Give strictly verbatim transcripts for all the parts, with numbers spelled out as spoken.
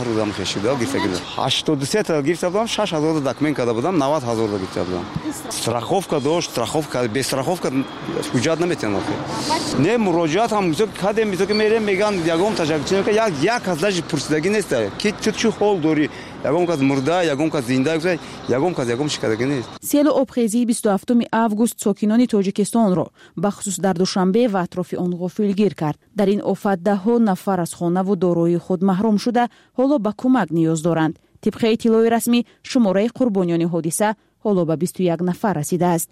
روزم خشیده گرفته بودم هشتاد و سه تا گرفته بودم شش هزار دکمن کرده بودم نود هزار گرفته بودم страховка داشت страховка без страховка حجت نمیتونه نه مراجعات هم میگه کدام میگه که میرم میگن یگام تشکر که یک یک ازش پرسیدگی نیست که تو چه حال داری یگام کس مرده یگام کس زنده یگام کس یگام شکایتی نیست. سیل آبخیزی بیست و هفتم آگوست ساکنان تاجیکستان را بخصوص در دوشنبه و اطراف آن غافلگیر کرد. در این آفت ده ها نفر از خانه و دارایی خود محروم شده حالا به کمک نیاز دارند. طبق اطلاع رسمی شماره قربانیان حادثه حالا به بیست و یک نفر رسیده است.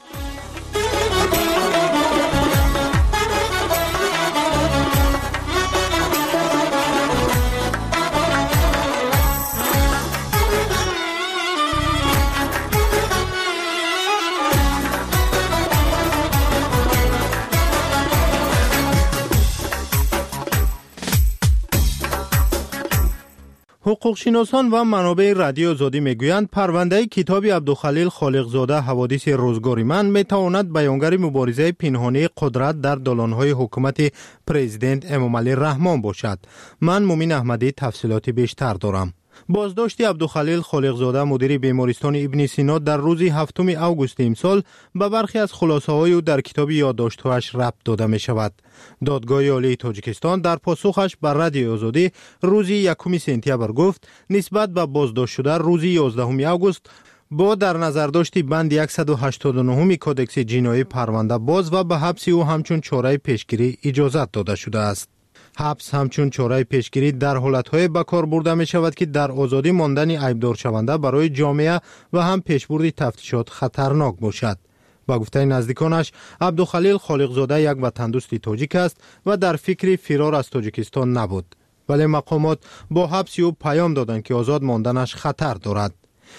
حقوقشناسان و منابع رادیو آزادی میگویند پرونده کتاب عبدالخلیل خالقزاده حوادث روزگار من میتواند بیانگر مبارزه پنهانی قدرت در دالانهای حکومت پرزیدنت امامعلی رحمان باشد. من مومین احمدی تفصیلات بیشتر دارم. بازداشت عبدالخلیل خالقزاده مدیر بیمارستان ابن سینا در روز هفتم اوگوست امسال به برخی از خلاصه‌های او در کتاب یادداشت‌هایش ربط داده می شود. دادگاه عالی تاجیکستان در پاسخش بر رادیو آزادی روز یکم سپتامبر گفت نسبت به بازداشت شده روز یازدهم اوگوست با در نظر داشتی بند صد و هشتاد و نه کودکس جنایی پرونده باز و به حبس او همچون چاره پیشگیری اجازت داده شده است. حبس همچون چاره پیشگیری در حالتهای به کار برده می شود که در آزادی ماندن عیبدار شونده برای جامعه و هم پیشبرد تفتیشات خطرناک باشد. با گفته نزدیکانش عبدالخلیل خالقزاده یک وطندوست تاجیک است و در فکر فرار از تاجیکستان نبود، ولی مقامات با حبس او پیام دادند که آزاد ماندنش خطر دارد.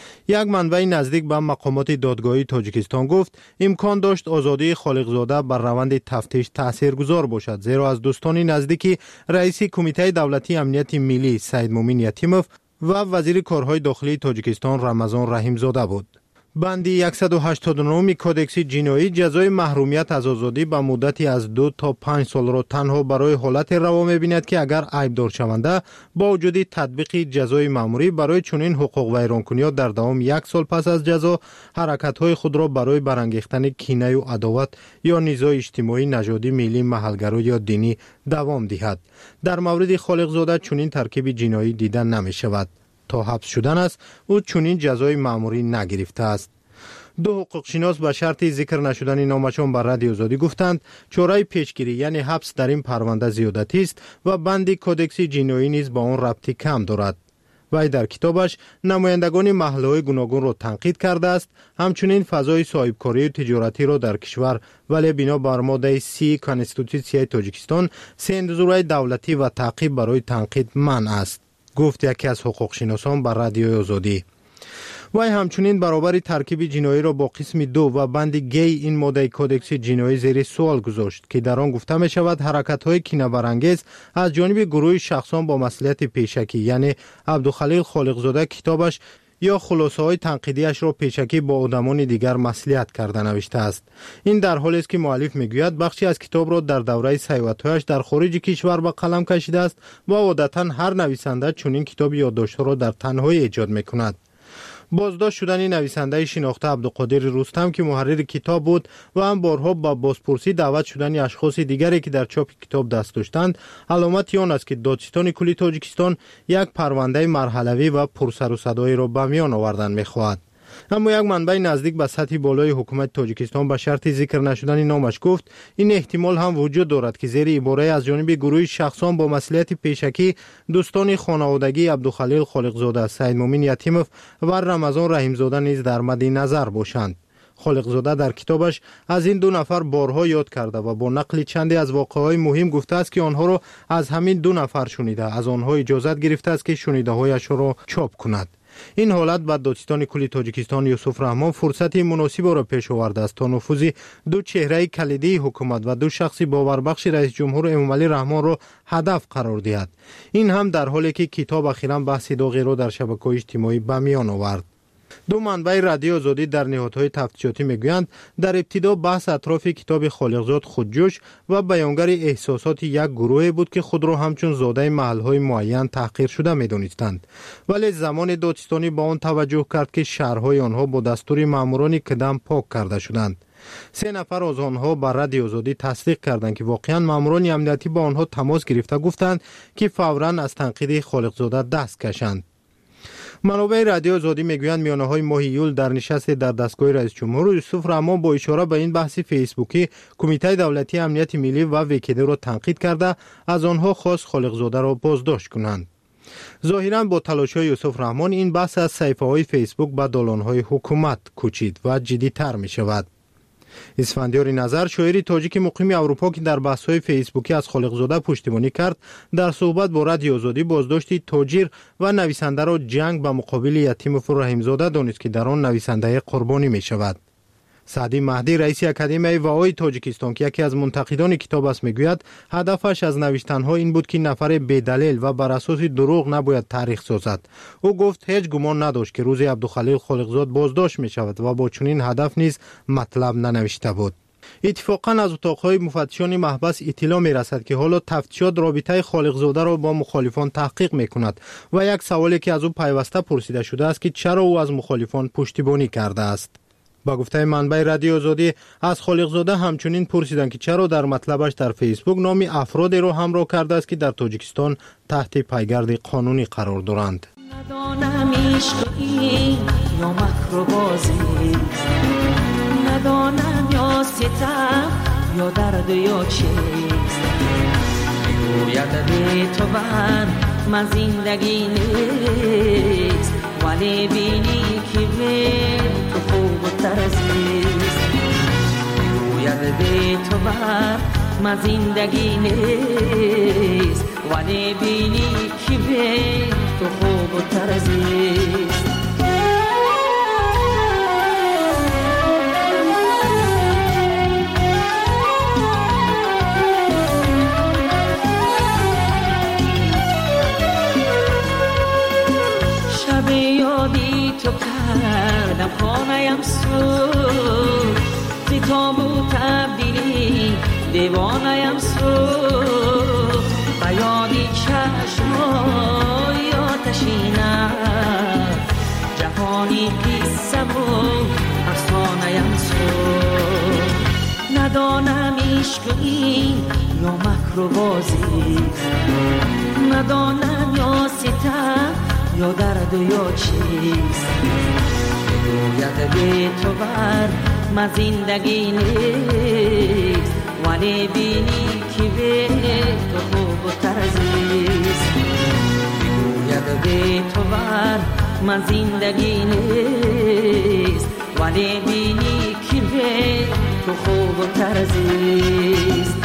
یک منبع نزدیک به مقامات دادگاهی تاجیکستان گفت امکان داشت آزادی خالقزاده بر روند تفتیش تاثیرگذار باشد، زیرا از دوستان نزدیکی رئیس کمیته دولتی امنیت ملی سید مومین یتیموف و وزیر کارهای داخلی تاجیکستان رمضان رحیمزاده بود. بند صد و هشتاد و نه کودکس جنایی جزای محرومیت از آزادی به مدتی از دو تا پنج سال را تنها برای حالت روا می‌بیند که اگر عیبدار شونده با وجود تطبیق جزای مأموری برای چنین حقوق ویرانکنی‌ها در دوام یک سال پس از جزا حرکت‌های خود را برای برانگیختن کینه و عداوت یا نزاع اجتماعی، نژادی، ملی، محلگرا یا دینی دوام دهد. در مورد خالقزاده چنین ترکیب جنایی دیدن نمی‌شود. تا حبس شدن است او چنین جزای مأموری نگرفته است. دو حقوقشناس به شرط ذکر نشدن نامشان بر رادیو آزادی گفتند چاره پیشگیری یعنی حبس در این پرونده زیادتی است و بند کودکس جنایی نیز با آن ربطی کم دارد. وی در کتابش نمایندگان محله‌های گوناگون را تنقید کرده است، همچنین فضای صاحبکاری و تجارتی را در کشور ولی بنا بر ماده سی کانستیتوسیون تاجیکستان سندزورای دولتی و تعقیب برای تنقید منع است، گفت یکی از حقوقشناسان بر رادیو آزادی. وی همچنین برابر ترکیب جنایی را با قسم دو و بند گی این ماده کودکس جنایی زیر سوال گذاشت که در آن گفته می شود حرکت‌های کینه‌برانگیز از جانب گروه شخصان با مسئولیت پیشکی یعنی عبدالخلیل خالقزاده کتابش یا خلاصه های تنقیدیش را پیشکی با آدمان دیگر مصلحت کرده نوشته است. این در حالی است که مؤلف میگوید بخشی از کتاب را در دوره صحیفه‌هایش در خارج کشور به قلم کشیده است و عادتاً هر نویسنده چنین کتاب یادداشت‌ها را در تنهایی ایجاد میکند. بازداشت شدن نویسنده شناخته عبدالقادر رستم که محرر کتاب بود و هم بارها با بازپرسی دعوت شدن اشخاص دیگری که در چاپ کتاب دست داشتند علامت آن است که دادستان کلی تاجیکستان یک پرونده مرحله‌ای و پرسر و صدایی را به میان آوردن می‌خواهد. اما یک منبع نزدیک به سطح بالای حکومت تاجیکستان به شرط ذکر نشدن نامش گفت این احتمال هم وجود دارد که زیر عباره از جانب گروه شخصان با مسئولیت پیشکی دوستان خانوادگی عبدالخلیل خالقزاده، سید مومین یتیموف و رمضان رحیمزاده نیز در مد نظر باشند. خالقزاده در کتابش از این دو نفر بارها یاد کرده و با نقل چندی از واقعه‌های مهم گفته است که آنها را از همین دو نفر شنیده، از آنها اجازت گرفته است که شنیده‌هایش را چاپ کند. این حالت بعد دادستان کلی تاجیکستان یوسف رحمان فرصتی مناسب را پیش آورده است تا نفوذ دو چهره کلیدی حکومت و دو شخص باوربخش رئیس جمهور امامعلی رحمان را هدف قرار دهد. این هم در حالی که کتاب اخیراً بحث داغی را در شبکه‌های اجتماعی به میان آورد. دو منبع رادیو آزادی در نهادهای تفتیشاتی میگویند در ابتدا بحث اطراف کتاب خالقزاد خودجوش و بیانگر احساسات یک گروه بود که خود را همچون زاده محلهای معین تحقیر شده میدونستند، ولی زمان دادستانی با آن توجه کرد که شهرهای آنها با دستور ماموران کدام پاک کرده شدند. سه نفر از آنها بر رادیو آزادی تصدیق کردند که واقعا ماموران امنیتی با آنها تماس گرفته گفتند که فوراً از تنقید خالقزاده دست کشند. منابع رادیو آزادی میگویند میانه‌های ماه ایول در نشست در دستگاه رئیس جمهور یوسف رحمان با اشاره به این بحث فیسبوکی کمیته دولتی امنیت ملی و وکیده را تنقید کرده از آنها خواست خالقزاده را بازداشت کنند. ظاهراً با تلاش‌های یوسف رحمان این بحث از صفحه‌های فیسبوک به دالان‌های حکومت کوچید و جدی‌تر می‌شود. اسفندیار نظر شاعری تاجیک مقیم اروپا که در بحث‌های فیسبوکی از خالقزاده پشتیبانی کرد در صحبت با رادیو آزادی بازداشت تاجر و نویسنده را جنگ به مقابل یتیم رحیمزاده دانست که در آن نویسنده قربانی می شود. سعدی مهدی رئیس اکادمی وهای تاجیکستان که یکی از منتقدان کتاب است میگوید هدفش از نوشتنها این بود که نفر بدلیل و بر اساس دروغ نباید تاریخ سازد. او گفت هیچ گمان نداشت که روز عبدالخلیل خالقزاد بازداشت می شود و با چنین هدف نیز مطلب ننوشته بود. اتفاقا از اتاقهای مفتشان محبس اطلاع می رسد که حالا تفتیشات رابطه خالقزاده را با مخالفان تحقیق می کند و یک سوالی که از او پیوسته پرسیده شده است که چرا او از مخالفان پشتیبانی کرده است. با گفته منبع رادیو آزادی از خالقزاده همچنین پرسیدند که چرا در مطلبش در فیسبوک نام افرادی را همراه کرده است که در تاجیکستان تحت پیگرد قانونی قرار دارند. ندانم عشق این یا مکر و بازی، ندانم یا ستم یا درد یا چیست، گوید به تو بر من زندگی نیست، ولی بینی که به تو خوب و ترزیست، گوید به تو بر من زندگی نیست، ولی بینی که به تو خوب و ترزیست. شب یادی تو کردم خانه‌ام سود، زی تابو تبدیلی دیوانه‌ام سود، و یادی چشمای آتشینم جهانی قصم و افسانه‌ام سود. ندانم عشق این یا مکر و بازی، ندانم یا ستم یا درد و یا چیست، گوید به تو بر من زندگی نیست، ولی بینی که به تو خوب و ترزیست، گوید به تو بر من زندگی نیست، ولی بینی که به تو خوب و ترزیست.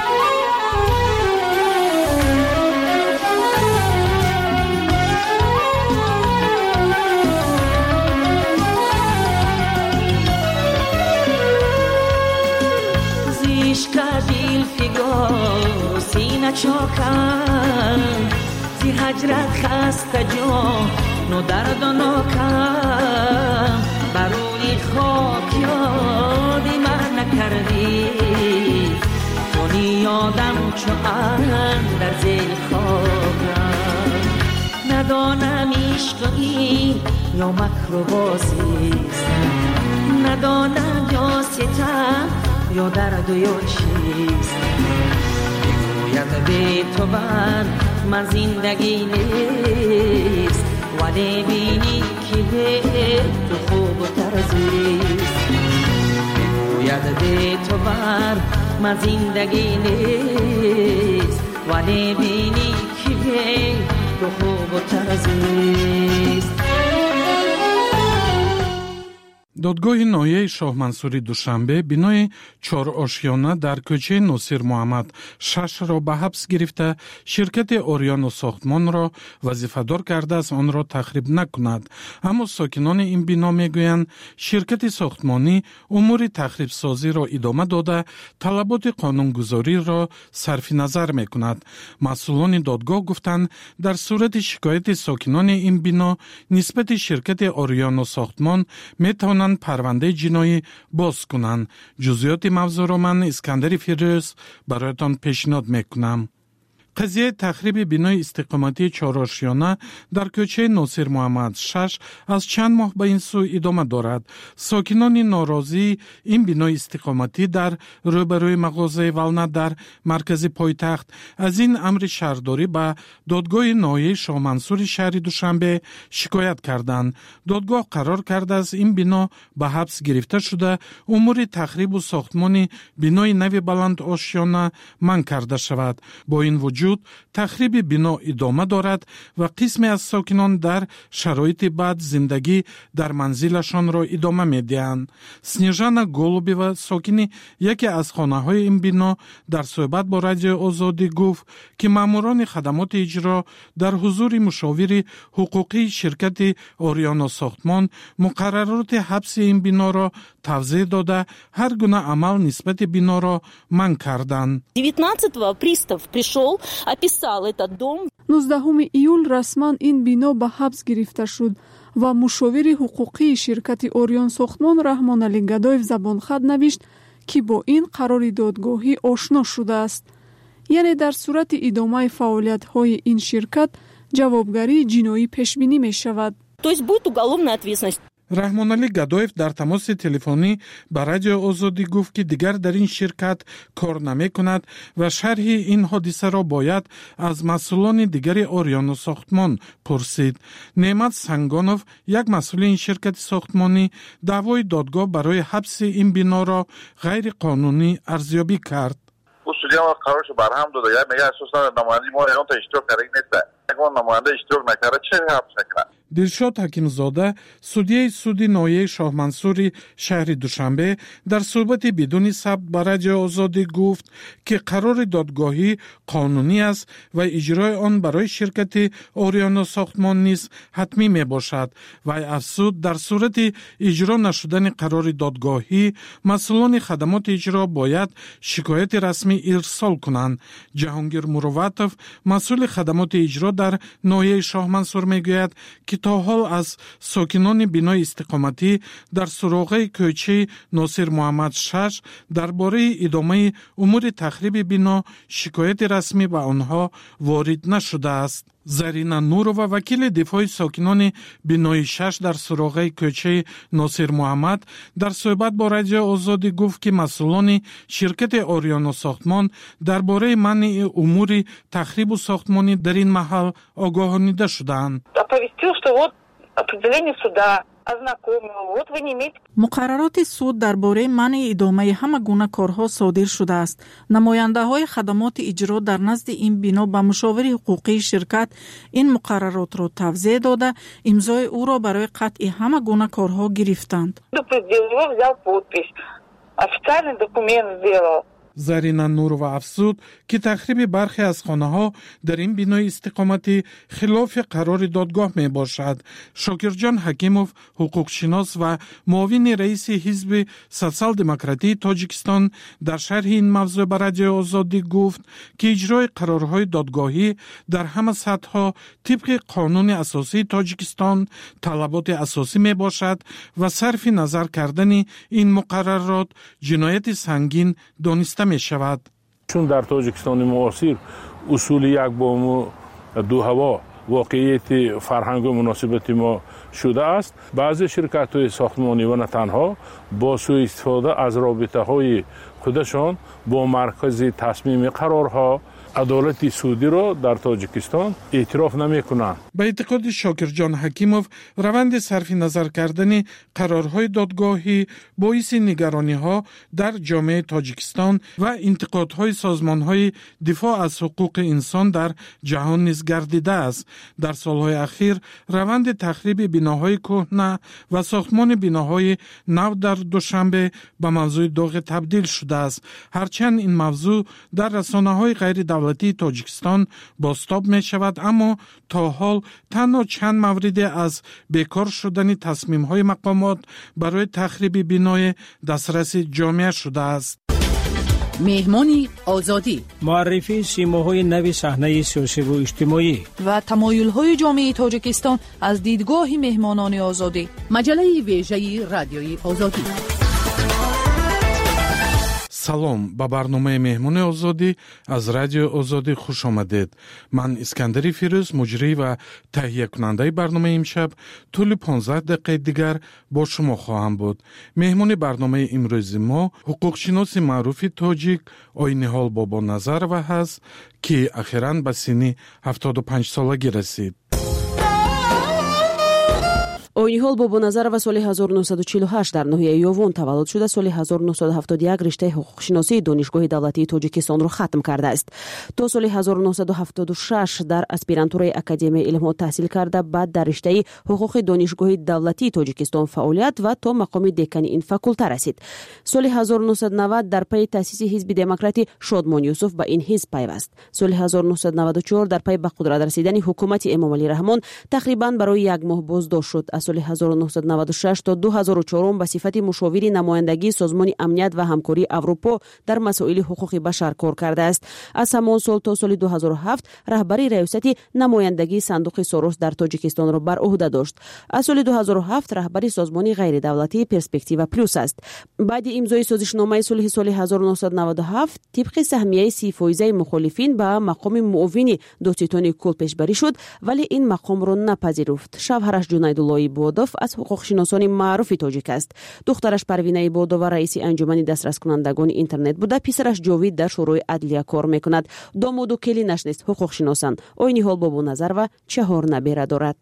کدیل فیگار سینه چاکم، زی هجرت خسته جان نو درد و ناکم، بروی خاک یادی من نکردی، کنی یادم چو اندر زیر خاکم. ندانم عشق این یا مکر و بازیست، ندانم یا ستم یا درد و یا چیست، گوید به تو بر من زندگی نیست، ولی بینی که به تو خوب و ترزیست، گوید به تو بر من زندگی نیست، ولی بینی که به تو خوب و ترزیست. دادگاه ناحیه شاه منصوری دوشنبه بینای چهار آشیانه در کوچه ناصر محمد شش را به حبس گرفته شرکت اوریان و ساختمان را وظیفه‌دار کرده است آن را تخریب نکند. اما ساکنان این بنا میگویند شرکت ساختمانی امور تخریب سازی را ادامه داده طلبات قانونگذاری را صرف نظر میکند. مسئولان دادگاه گفتند در صورت شکایت ساکنان این بنا نسبت شرکت اوریان و ساختمان میتوانند پرونده جنایی باز کنند. جزئیات موضوع را من اسکندر فیروز برایتان پیشنهاد میکنم. قضیه تخریب بینای استقامتی چهارآشیانه در کوچه ناصر محمد شش از چند ماه به این سو ادامه دارد. ساکنان ناراضی این بینای استقامتی در روبروی مغازه ولنت در مرکز پایتخت از این امر شهرداری به دادگاه ناحیه شاه منصور شهر دوشنبه شکایت کردند. دادگاه قرار کرده است این بنا به حبس گرفته شده امور تخریب و ساختمان بینای نو بلند آشیانه منع کرده شود. با این وجود تخریب بنا ادامه دارد و قسمی از ساکنان در شرایط بد زندگی در منزلشان را ادامه می‌دهند. سنیژانا گولوبیوا ساکن یکی از خانه‌های این بنا در صحبت با رادیو آزادی گفت که ماموران خدمات اجرا در حضور مشاور حقوقی شرکت اوریان ساختمان مقررات حبس این بنا را توضیح داده هر گونه عمل نسبت بنا را منع کردند. девятнадцатого пристав пришел, описал этот дом. нуздаҳуми июл расман ин бино ба ҳабс гирифта шуд ва мушовири ҳуқуқии ширкати Орион сохтмон Раҳмоналӣ Гадоев забонхат навишт ки бо ин қарори додгоҳӣ ошно шудааст. яъне дар сурати идомаи фаъолиятҳои ин ширкат ҷавобгарии ҷиноӣ пешбинӣ мешавад. То есть будет уголовная ответственность. Раҳмоналӣ Гадоев дар тамоси телефонӣ ба радио Озодӣ гуфт ки дигар дар ин ширкат кор намекунад ва шарҳи ин ҳодисаро бояд аз масъулони дигари Ориону сохтмон пурсид. Неъмат Сангонов, як масъули ин ширкати сохтмонӣ, даъвои додгоҳ барои ҳабси ин биноро ғайриқонунӣ арзёбӣ кард. او سودی ما قرارش برهم داده یا میگه اساسا نمایندگی ما ایران تا اشتراک کرده نیست. اگه نماینده اشتراک نکرده چه حبس میکنه؟ دلشاد حکیمزاده судияи суди ноҳияи шоҳмансури шаҳри душанбе дар суҳбати бидуни сабт ба радио Озодӣ гуфт ки қарори додгоҳӣ қонунӣ аст ва иҷрои он барои ширкати Ориону сохтмон низ ҳатмӣ мебошад. вай афзуд дар сурати иҷро нашудани қарори додгоҳӣ масъулони хадамоти иҷро бояд шикояти расмӣ ирсол кунанд. ҷаҳонгир Мурувватов, масъули хадамоти иҷро дар ноҳияи Шоҳмансур мегӯяд ки то ҳол аз сокинони бинои истиқоматӣ дар суроғаи кӯчаи Носир Муҳаммад шаш дар бораи идомаи умури тахриби бино шикояти расмӣ ба онҳо ворид нашудааст. Зарина Нурова, вакили дифои сокинони бинои шаш дар суроғаи кӯчаи Носир Муҳаммад дар суҳбат бо радио Озодӣ гуфт ки масъулони ширкати Ориону сохтмон дар бораи манъи умури тахрибу сохтмонӣ дар ин маҳал огоҳонида шудаанд. Оповестил, что вот определение суда ознакомил, вот вы не имеете. муқаррароти суд дар бораи манъи идомаи ҳама гуна корҳо содир шудааст. намояндаҳои хадамоти иҷро дар назди ин бино ба мушовири ҳуқуқии ширкат ин муқарраротро тавзеҳ дода имзои ӯро барои қатъи ҳама гуна корҳо гирифтанд. Взял подпись, официальный документ сделал. Зарина Нурова афзуд ки тахриби бархе аз хонаҳо дар ин бинои истиқоматӣ хилофи қарори додгоҳ мебошад. Шокирҷон Ҳакимов, ҳуқуқшинос ва муовини раиси ҳизби Социал-демократии Тоҷикистон дар шарҳи ин мавзӯъ ба радио Озодӣ гуфт ки иҷрои қарорҳои додгоҳӣ дар ҳама сатҳҳо тибқи қонуни асосии Тоҷикистон талаботи асосӣ мебошад ва сарфи назар кардани ин муқаррарот ҷинояти сангин дониста мешавад. чун дар тоҷикистони муосир усули якбому дуҳаво воқеияти фарҳангу муносибати мо шудааст. баъзе ширкатҳои сохтмонӣ ва на танҳо бо суистифода аз робитаҳои худашон бо маркази тасмими қарорҳо عدالت سعودی را در تاجیکستان اعتراف نمی‌کنند. به اعتقاد شاکرجان حکیمov روند صرف نظر کردن قرارهای دادگاهی باعث نگرانی‌ها در جامعه تاجیکستان و انتقادهای سازمان‌های دفاع از حقوق انسان در جهان نیز گردیده است. در سالهای اخیر روند تخریب بناهای کهنه و ساختمان بناهای نو در دوشنبه به موضوع داغ تبدیل شده است. هرچند این موضوع در رسانه‌های غیر دولتی تاجیکستان بازتاب می شود، اما تا حال تنها چند مورد از بیکار شدن تصمیم‌های مقامات برای تخریب بنای دسترس جامعه شده است. مهمانی آزادی، معرفی سیماهای نو صحنه سیاسی و اجتماعی و تمایل‌های جامعه تاجیکستان از دیدگاه مهمانان آزادی. مجله ویژه رادیوی آزادی. салом, ба барномаи меҳмони озодӣ аз радиои озодӣ хуш омадед. ман искандари фирӯз, муҷрӣ ва таҳиякунандаи барномаи имшаб тӯли понздаҳ дақиқаи дигар бо шумо хоҳам буд. меҳмони барномаи имрӯзи мо ҳуқуқшиноси маъруфи тоҷик Ойниҳол Бобоназарова ҳаст, ки ахиран ба синни ҳафтоду панҷсолагӣ расид. Ойниҳол Бобоназарова соли ҳазору нуҳсаду чилу ҳашт дар ноҳияи Ёвон таваллуд шуда, соли ҳазору нуҳсаду ҳафтоду як риштаи ҳуқуқшиносии донишгоҳи давлатии Тоҷикистонро хатм кардааст. То соли ҳазору нуҳсаду ҳафтоду шаш дар аспирантураи Академияи илмҳо таҳсил карда, баъд дар риштаи ҳуқуқи донишгоҳи давлатии Тоҷикистон фаъолият ва то мақоми декани ин факулта расид. Соли ҳазору нуҳсаду навад дар пайи таъсиси ҳизби демократи Шодмон Юсуф ба ин ҳизб пайваст. Соли ҳазору нуҳсаду наваду чор дар пайи ба қудрат расидани ҳукумати Эмомалӣ Раҳмон тақрибан барои як моҳ боздошт шуд. Аз соли ҳазору нуҳсаду наваду шаш то ду ҳазору чорум ба сифати мушовири намояндагии Созмони амният ва ҳамкории Аврупо дар масоили ҳуқуқи башар кор кардааст. Аз ҳамон сол то соли ду ҳазору ҳафт раҳбари раёсати намояндагии Сандуқи Сорос дар Тоҷикистонро бар уҳда дошт. Аз соли ду ҳазору ҳафт раҳбари созмони ғайридавлатии Перспектива плюс аст. баъди имзои созишномаи сулҳи соли ҳазору нуҳсаду наваду ҳафт тибқи саҳмияи си фоизаи мухолифин ба мақоми муовини Додситони Кул пешбарӣ шуд, вале ин мақомро напазируфт. Шавҳараш Ҷунайдуллои Ибодов аз ҳуқуқшиносони маъруфи тоҷик аст. духтараш Парвина Ибодова раиси анҷумани дастраскунандагони интернет буда, писараш Ҷовид дар шӯрои адлия кор мекунад. домоду келинаш низ ҳуқуқшиносанд. Ойниҳол Бобоназарова чаҳор набера дорад.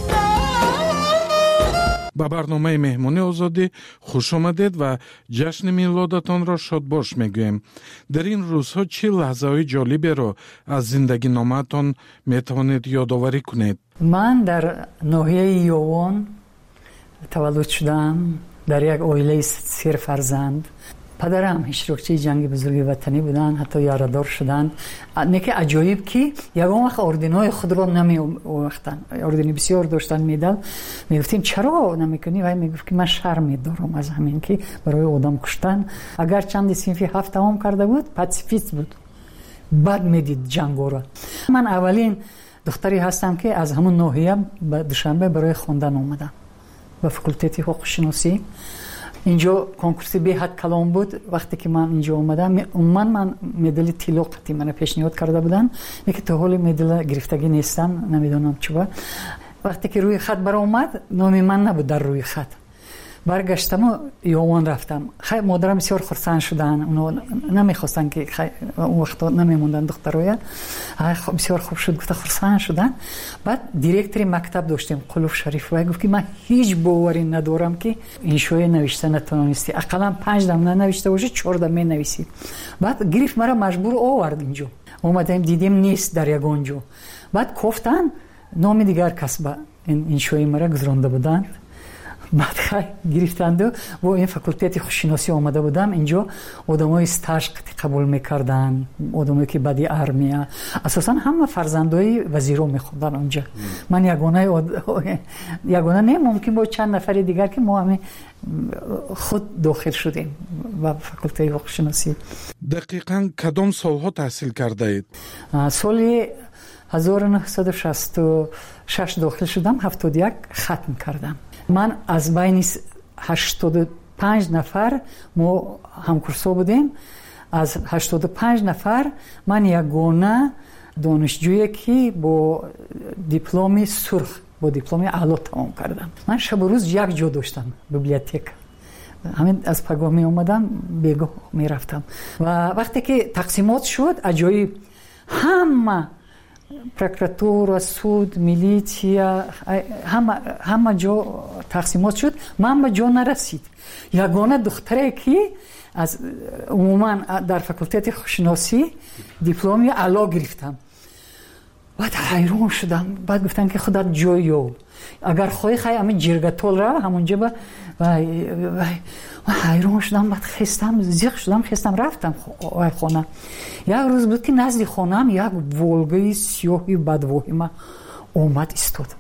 ба барномаи меҳмони озодӣ хуш омадед ва ҷашни милодатонро шодбош мегӯем. дар ин рӯзҳо чӣ лаҳзаҳои ҷолиберо аз зиндагиномаатон метавонед ёдоварӣ кунед? ман дар ноҳияи Ёвон таваллуд шудам, дар як оилаи сер фарзанд. падарам иштирокчии ҷанги бузурги ватанӣ буданд, ҳатто ярадор шуданд. неки аҷоиб ки ягон вақт орденҳои худро намеовахтанд. ордени бисёр доштанд, медал. мегуфтем чаро намекунӣ? вай мегуфт ки ман шарм медорам аз ҳамин ки барои одам куштан. агар чанди синфи ҳафт тамом карда буд, пацифист буд, бад медид ҷангоро. ман аввалин духтаре ҳастам ки аз ҳамун ноҳия ба Душанбе барои хондан омадам ба факултети ҳуқуқшиносӣ. инҷо конкурси беҳад калон буд. вақте ки ман инҷо омадам, умуман ман медали тилоқати мана пешниҳод карда буданд, лекин то ҳоли медала гирифтагӣ нестам, намедонам чӣ ба. вақте ки рӯи хат баромад, номи ман набуд дар рӯи хат. баргаштаму Ёвон рафтам. хай модарам бисёр хурсанд шуданд. оно намехостанд ки он вақто намемонданд духтароя. ай бисёр хуб шуд, гуфта хурсанд шуданд. баъд директори мактаб доштем, Қулуф Шариф, вай гуфт ки ман ҳеҷ боварӣ надорам ки иншоӣ навишта натавонисти. ақаллан панҷ дам нанавишта бошӣ, чор дам менависӣ. баъд гирифт мара маҷбур овард инҷо. омадем дидем нест дар ягон ҷо. баъд кофтан номи дигар кас ба иншоӣ мара гузронда буданд. баъд хай гирифтанду бо ин факултети хушиносӣ омада будам. инҷо одамои стаж қабул мекарданд, одамое ки баъди армия. асосан ҳама фарзандои вазиро мехондан онҷа. ман ягонаи ягона не, мумкин бо чанд нафари дигар ки мо ҳами худ дохил шудем ба факултаи ҳуқуқшиносӣ. дақиқан кадом солҳо таҳсил кардаед? соли ҳазору нуҳсаду шасту шаш дохил шудам, ҳафтоду як хатм кардам. ман аз байни ҳаштоду панҷ нафар мо ҳамкурсо будем. аз ҳаштоду панҷ нафар ман ягона донишҷӯе ки бо дипломи сурх, бо дипломи аъло тамом кардам. ман шабу рӯз як ҷо доштам, библиотека. ҳамин аз пагоҳ меомадам, бегоҳ мерафтам. ва вақте ки тақсимот шуд, аҷоиб همه прокуратура суд милитсия ҳама ҳама ҷо тақсимот шуд. ман ба ҷо нарасид. ягона духтаре ки аз умуман дар факултети хушиносӣ дипломи аъло гирифтам. баъд ҳайрон шудам. баъд гуфтам ки худат ҷой ёб, агар хоҳӣ хай ҳамин ҷиргатол рав ҳамонҷа ба. вай вай ман ҳайрон шудам. баъд хестам зиқ шудам, хестам рафтам вай хона. як рӯз буд ки назди хонам як волгаи сиёҳи бадвоҳима омад истод.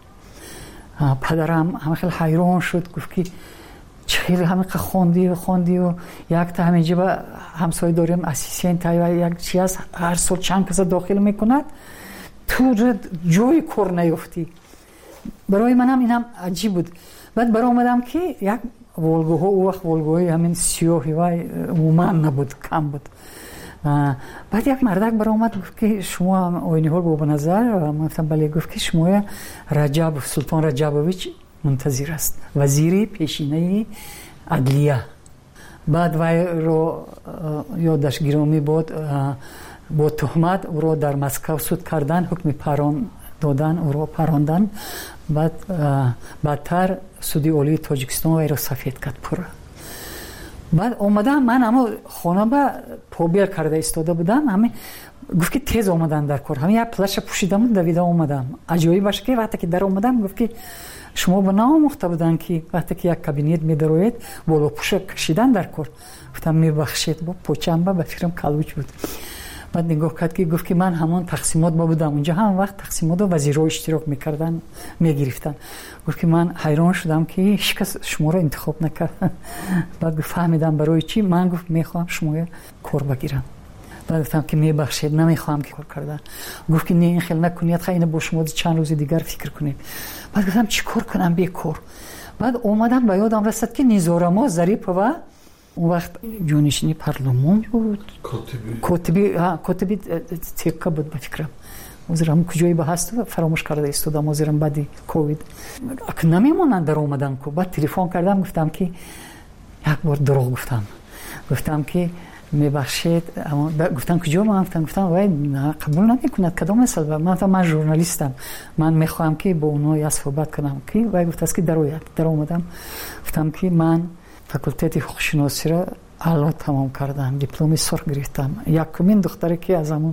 падарам ҳама хел ҳайрон шуд, гуфт ки чӣ хел ҳамиқа хондию хондию якта ҳаминҷа ба ҳамсоя дорем ассистент як чи аст, ҳар сол чанд каса дохил мекунад, ту ҷои кор наёфтӣ. барои манам инам аҷиб буд. баъд баромадам ки як волгоҳо ӯ вақт волгоҳои ҳамин сиёҳи вай умуман набуд, кам буд. баъд як мардак баромад, гуфт ки шумо ойниҳол бобаназар? ман гуфтам бале. гуфт ки шумо раҷабов, султон раҷабович мунтазир аст, вазири пешинаи адлия. баъд вайро ёдаш гиромӣ бод, бо тӯҳмат ӯро дар Москав суд кардан, ҳукми парон додан, ӯро парондан. баъд баъдтар суди олии Тоҷикистон вайро сафед кард пурра. баъд омадам, ман амо хона ба побел карда истода будам. ҳами гуфт ки тез омадан дар кор. ҳами як плаша пӯшидаму давида омадам. аҷоибаш ки вақте ки дар омадам, гуфт ки шумо ба наомӯхта буданд ки вақте ки як кабинет медароед болопӯша кашидан дар кор? гуфтам мебахшед, бо почам ба ба фикрам калуч буд. баъд нигоҳ кард ки гуфт ки ман ҳамон тақсимот ба будам. унҷа ҳама вақт тақсимотро вазирҳо иштирок мекардан, мегирифтанд. гуфт ки ман ҳайрон шудам ки ҳеҷ кас шуморо интихоб накард. баъд гуфт фаҳмидам барои чӣ. ман гуфт мехоҳам шумо кор багирам. баъд гуфтам ки мебахшед, намехоҳам ки кор кардан. гуфт ки не, ин хел накунед, хай ина бо шумо чанд рӯзи дигар фикр кунед. баъд гуфтам чӣ кор кунам бекор. баъд омадам, ба ёдам расад ки Низорамо Зарипова он вақт ҷонишини парлумон буд, котиби котиби тепка буд ба фикрам. ҳозирам куҷое ба ҳаст фаромӯш карда истодам. ҳозирам баъди ковид намемонанд дар омадан ку. баъд телефон кардам, гуфтам ки як бор дурӯғ гуфтам. гуфтам ки мебахшед. гуфтам куҷо? ман гуфтам гуфтам вай қабул намекунад. кадом масъала? ман гуфтам ман журналистам, ман мехоҳам ки бо онҳо я суҳбат кунам. ки вай гуфтааст ки дарояд. даромадам. гуфтам ки ман факултети ҳуқуқшиносиро аъло тамом кардам, дипломи сурх гирифтам. якумин духтаре ки аз ҳамон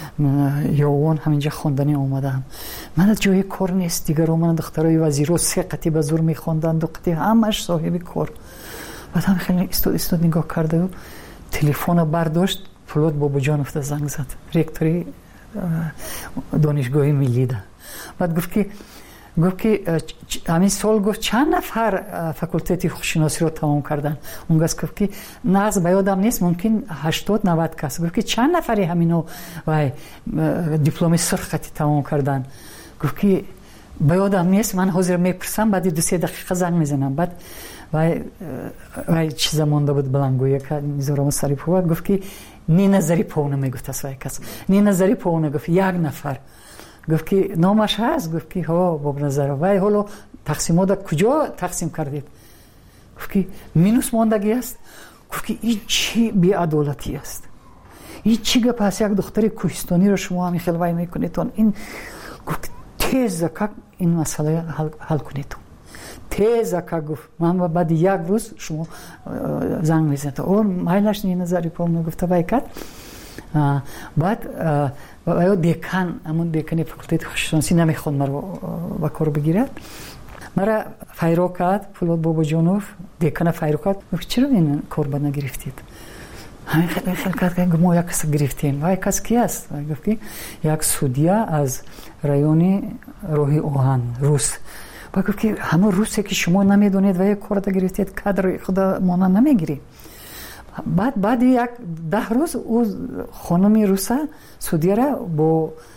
ёвон ҳаминҷа хонданӣ омадам. манат ҷои кор нест. дигаро мана духтарои вазиро се қати ба зур мехонданд, ду қати ҳамаш соҳиби кор. баъд ҳам хеле истод истод нигоҳ карда телефонро бардошт. Фулод Бобоҷоновда занг зад, ректори донишгоҳи миллида. баъд гуфт ки гуфт ки ҳамин сол гуфт чанд нафар факултети ҳуқуқшиносиро тамом кардан? он гас гуфт ки нағз ба ёдам нест, мумкин ҳаштод навад кас. гуфт ки чанд нафари ҳамино вай дипломи сурх хати тамом кардан? гуфт ки ба ёдам нест, ман ҳозир мепурсам, баъди ду се дақиқа занг мезанам. баъд вай вай чиза монда буд балангӯя ка Низорамо Зарипова. гуфт ки Нина Зариповна мегуфтаст вай кас. Нина Зариповна гуфт як нафар. гуфт ки номаш ҳаст? гуфт ки ҳо Бобназаров. вай ҳоло тақсимота куҷо тақсим кардед? гуфт ки минус мондагӣ аст. гуфт ки ин чӣ беадолатӣ аст? ин чӣ гап аст? як духтари кӯҳистониро шумо ҳамин хел вай мекунедтон. ин гуфт теза как ин масъала ҳал кунедтон. теза как гуфт ман баъди як рӯз шумо занг мезанед. о майлаш Нина Зариповна гуфта вай кард. баъд ё декан, ҳамон декани факултети ҳуқуқшиносӣ намехонд маро ба кор бигирад. мара файро кард Фулод Бобоҷонов, декана файро кард. гуфт чиро ин корба нагирифтед? ҳамин хел хел кард ки мо як каса гирифтем. вай кас ки аст? гуфт ки як судя аз райони роҳи оҳан, рус. ба гуфт ки ҳамон русе ки шумо намедонед ва як корда гирифтед, кадри худа мона намегирӣ. баъд баъди як даҳ рӯз ӯ хонуми руса судяра бо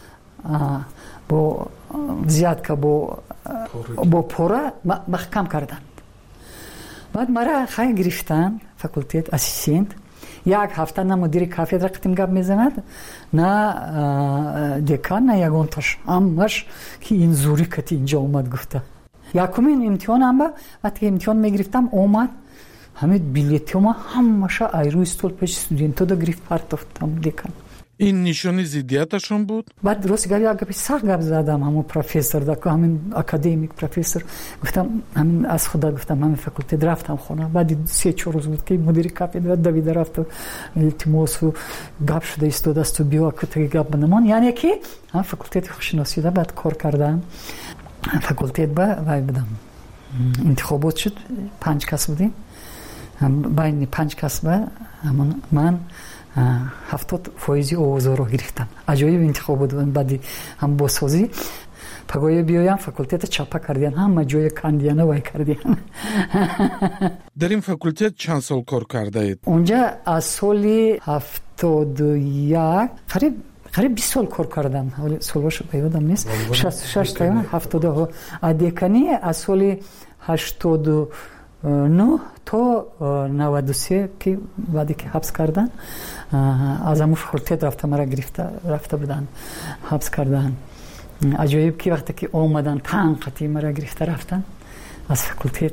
бо взятка бо бо пора маҳкам карданд. баъд мара хай гирифтанд факултет ассистент. як ҳафта на мудири кафедра қитим гап мезанад, на декан, на ягонташ. ҳамаш ки ин зӯрӣ кати инҷа омад гуфта. якумин имтиҳонам ба вақте ки имтиҳон мегирифтам омад, ҳамин билетима ҳамаша айрӯи стол пеши студентода гирифт партофтам декан. این نشانی زیدیتشون بود؟ بعد درست گفت یک سخت گپ زدم همون پروفسور دا که همین اکادمیک پروفسور گفتم همین از خدا گفتم همین فاکولته رفتم خونه بعد سه چهار روز بود که مدیر کافدرا دوید رفت التماس و گپ شده استاد است و بیا که گپ بندمان یعنی که هم فاکولته خوششناسی دا بعد کار کردم فاکولته با وای بدم انتخابات شد پنج کس بودیم بین پنج کس با من هفتاد فایزی اوازا رو گرفتم عجایب انتخاب بود بعدی هم بازسازی پگوی بیایم فاکولته چاپا کردین هم جای کاندیانا وای کردین در این فاکولته چند سال کار کرده اید؟ اونجا از سالی هفتاد و یک قریب قریب بیست سال کار کردم ولی سالش یادم نیست شصت و شش تا هفتاد و ادیکانی از سالی هشتاد و نه تا نود و سه که بعدی که حبس کردن از همون فاکولته رفته مرا گرفته رفته بودن حبس کردن عجایب که وقتی که آمدن تنقیتی مرا گرفته رفتن از فاکولته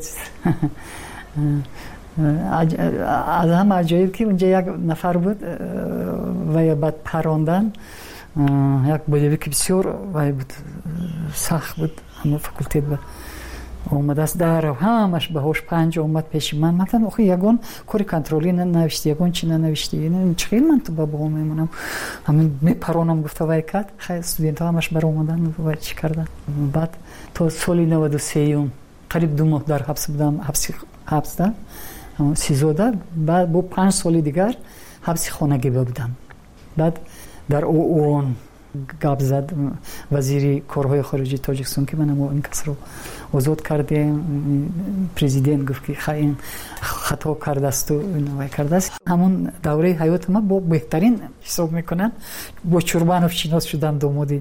از هم عجایب که اونجا یک نفر بود و بعد پراندن یک بودی که بسیار بود سخت بود همون فاکولته بود اومد است در همش به هوش پنج اومد پیش من مثلا آخه یگون کاری کنترلی ننوشتی یگون چی ننوشتی این چه من تو بابا میمونم همین میپرونم گفته وای کات خیلی استودنت ها همش بر اومدن و چی کردن بعد تو سالی نود و سه قریب دو ماه در حبس بودم حبس حبس ده سیزده بعد با پنج سال دیگر حبس خانگی بودم بعد در اون گپ زد وزیر کارهای خارجی تاجیکستان که من این کس رو آزاد کرده پرزیدنت گفت که خیلی خطا کرده است و نوای کرده است همون دوره حیات ما با بهترین حساب میکنن با چوربانوف شناس شدم داماد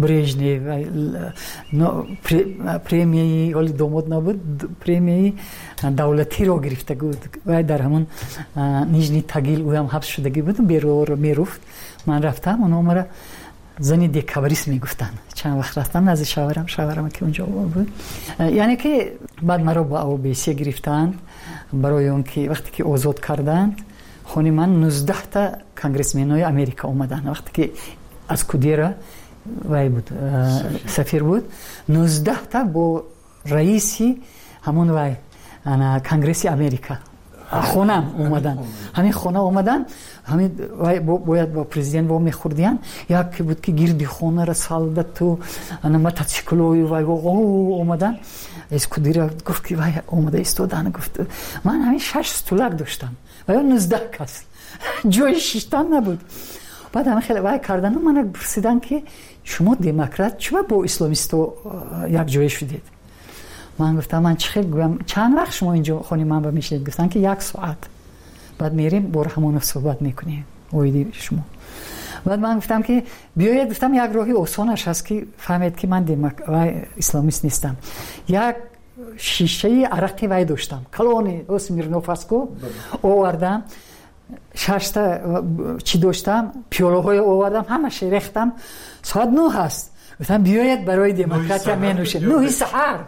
برژنیو پریمیه ولی داماد نبود پریمیه دولتی رو گرفته بود و در همون نیجنی تاگیل او هم حبس شدگی بود بیرو میرفت من رفتم اون مرا زنی دیکابریس میگفتن چند وقت رفتم نزد شاورم شاورم که اونجا بود یعنی که بعد مرا با او بیسی گرفتند برای اون که وقتی که آزاد کردند خونی من نوزده تا کنگرسمنای امریکا اومدن وقتی که از کودیرا وای بود سفیر بود نوزده تا با رئیسی همون وای انا کنگرس امریکا خونم اومدن همین خونه اومدن همین باید با پرزیدنت با میخوردیان یک بود که گیردی خونه را سالدت تو انا موتورسیکلوی وای او اومدن اسکودیرا گفت که وای اومده استودن گفت من همین شش استولک داشتم و یا نوزده کس جای شیشتن نبود بعد همین خیلی وای کردن من پرسیدن که شما دموکرات چرا با اسلامیستو یک جای شدید من گفتم من چه خیلی چند وقت شما اینجا خونی من با میشید گفتن که یک ساعت بعد میریم با رحمانوف صحبت میکنیم اویدی شما بعد من گفتم که بیاید گفتم یک راهی آسانش هست که فهمید که من دموکرات اسلامیست نیستم یک شیشه عرقی وای داشتم کلونی اسمیرنوف اسکو آوردم شش تا چی داشتم پیاله های آوردم همش ریختم ساعت نه هست گفتم بیاید برای دموکراتیا مینوشیم نه سحر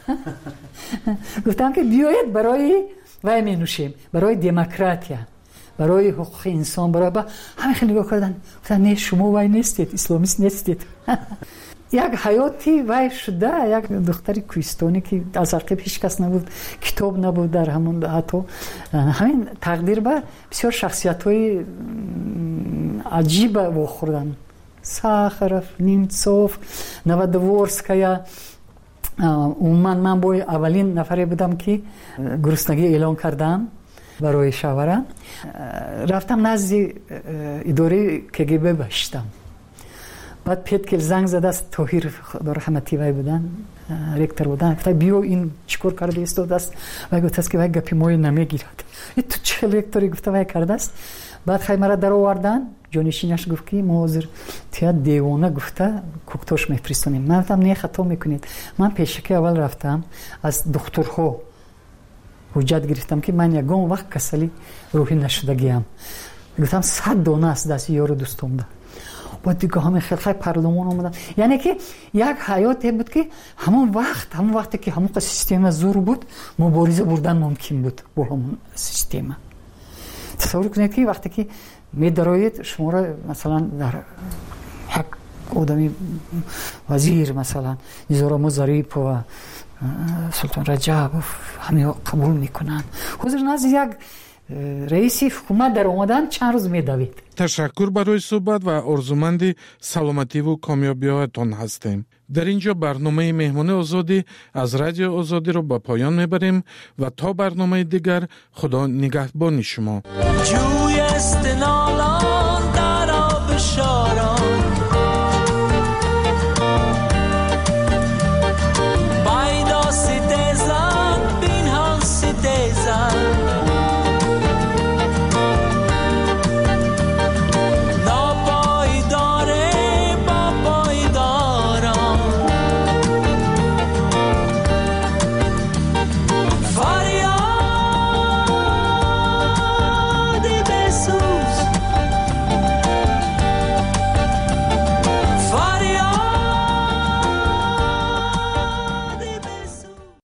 گفتم که بیاید برای وای مینوشیم برای دموکراتیا برای حقوق انسان برای با همه خیلی نگاه کردن گفتن نه شما وای نیستید اسلامیست نیستید یک حیاتی وای شده یک دختری کوهستانی که از عقب هیچ کس نبود کتاب نبود در همون حتی همین تقدیر به بسیار شخصیت های عجیب واخوردن ساخرف نیمتسوف نوادورسکایا من من باید اولین نفری بودم که گرسنگی اعلان کردم برای شاوره رفتم نزد اداره کگبه باشتم بعد پیت کل زنگ زده است توهیر خدا رحمتی وای بودن رکتر بودن گفت بیو این چیکار کرده استاد است و گفت است که وای گپی موی نمیگیرد تو چه رکتری گفت وای کرده است بعد خیلی مرا در آوردن جانشینش گفت که ما حاضر تیا دیوانه گفته کوکتاش میفرستونیم من گفتم نه خطا میکنید من پیشکی اول رفتم از دکترها حجت گرفتم که من یگان وقت کسلی روحی نشدگیم گفتم صد دانه است دست یارو دوستم ده بعد دیگه همه خیلی خیلی پارلمان آمدن یعنی که یک حیاتی بود که همون وقت همون وقتی که همون سیستم زور بود مبارزه بردن ممکن بود با همون سیستم تصور کنید که وقتی که می‌دارید شما را مثلا در یک آدمی وزیر مثلا میزورم ظریف و سلطان رجب همه قبول میکنن. حضور نزد یک رئیس حکومت در اومدن چند روز میدوید. تشکر برای صحبت و آرزومند سلامتی و کامیابی‌هایتان هستیم. در اینجا برنامه مهمان آزادی از رادیو آزادی رو به پایان میبریم و تا برنامه دیگر خدا نگهبان شما.